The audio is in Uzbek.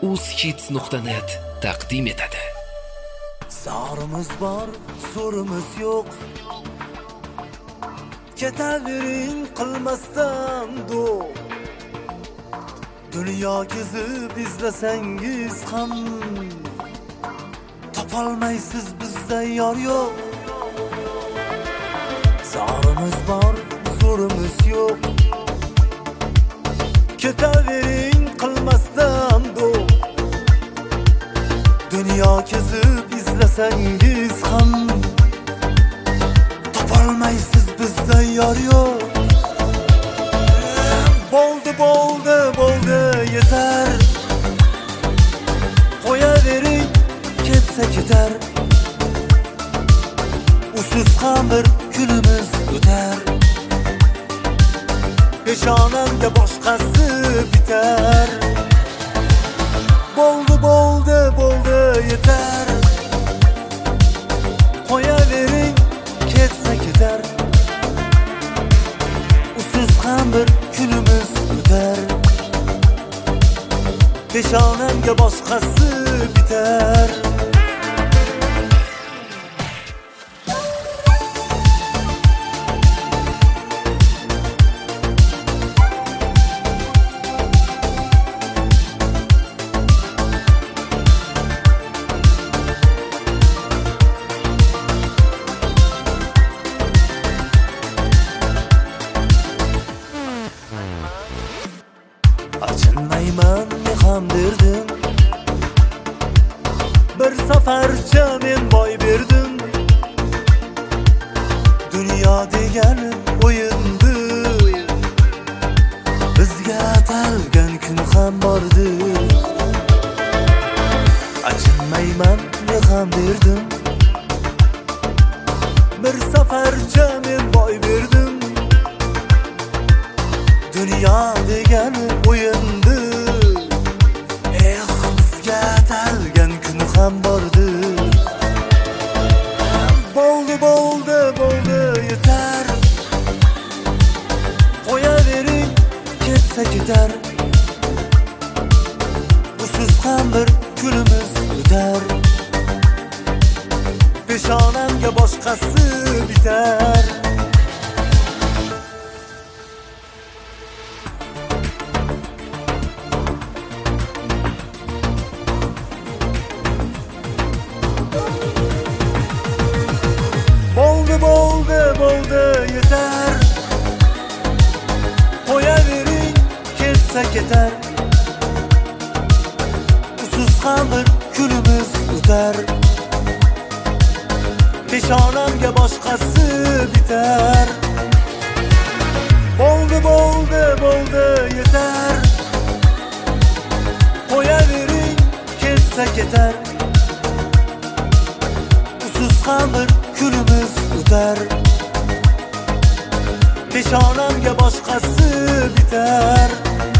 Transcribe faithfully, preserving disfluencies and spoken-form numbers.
uzhits nuqta net taqdim etadi. Zarımız var, sorumuz yok. Ketavering qilmasdan do'q. Dunyo kezib izlasangiz ham topolmaysiz bizda yor yo'q. Zarımız var, sorumuz yok. Ketavering qilmasdan do'q. Dunyo kezib izlasangiz ham topolmaysiz bizda yor yo'q. Bo'ldi, bo'ldi, bo'ldi, yetar. Qo'yavering, ketsa ketar. Usiz ham bir kunimiz o'tar. Peshonamga boshqasi bitar. Bo'ldi, bo'ldi, bo'ldi, yetar. Qo'yavering, ketsa ketar. Usiz ham bir kunimiz o'tar. Peshonamga boshqasi bitar. Achinmayman, men ham berdim. Bir safarcha men boy berdim. Dunyo degani o'yindir. Bizga atalgan kun ham bordi. Achinmayman, men ham berdim. Bir safarcha men boy berdim. Dunyo degani o'yindir. Eh, bizga atalgan kun ham bordi. Bo'ldi, bo'ldi, bo'ldi, yetar. Qo'yavering, ketsa ketar. Usiz ham bir kunimiz o'tar. Peshonamga boshqasi bitar. Bo'ldi, bo'ldi, bo'ldi, yetar. Qo'yavering, ketsa ketar. Usiz ham bir kunimiz o'tar. Peshonamga boshqasi bitar. Bo'ldi, bo'ldi, bo'ldi, yetar. Qo'yavering, ketsa ketar. Usiz ham bir kunimiz o'tar. Peshonamga boshqasi bitar.